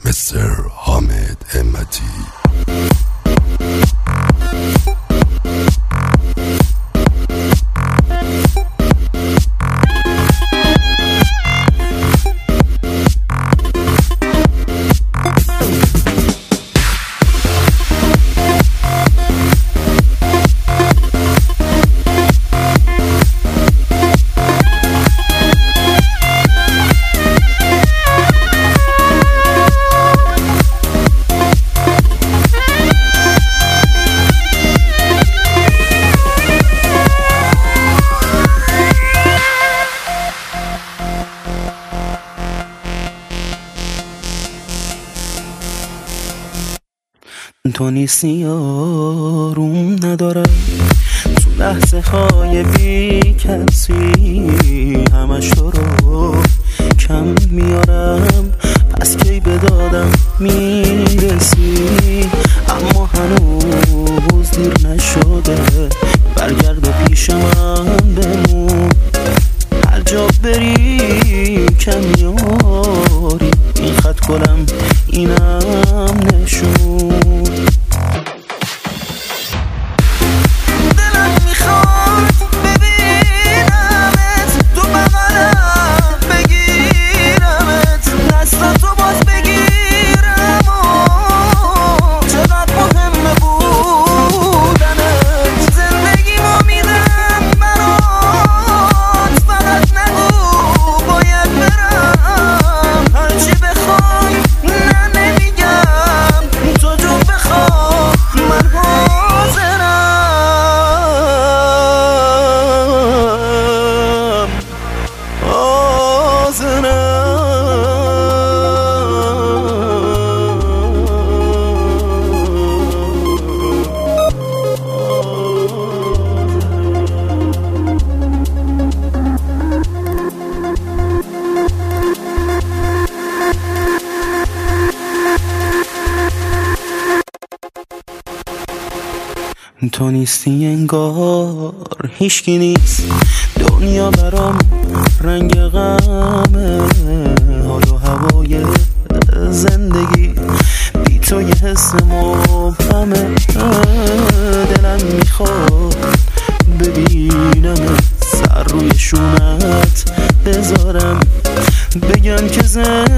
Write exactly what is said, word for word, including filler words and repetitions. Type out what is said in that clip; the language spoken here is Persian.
مستر حامد همتی. تو نیستی یاروم ندارم، تو لحظه های بی کسی همش تو رو کم میارم، پس کی به دادم میرسی؟ اما هنوز دیر نشده، برگرد و پیش من بمون، هر جا بری کمیاری، این خط گلم اینم نشون. تو نیستی انگار هیچکی نیست، دنیا برام رنگ غمه، حال و هوای زندگی بی تو یه حس مبهمه، دلم میخواد ببینم سر روی شونت بذارم، بگم که زن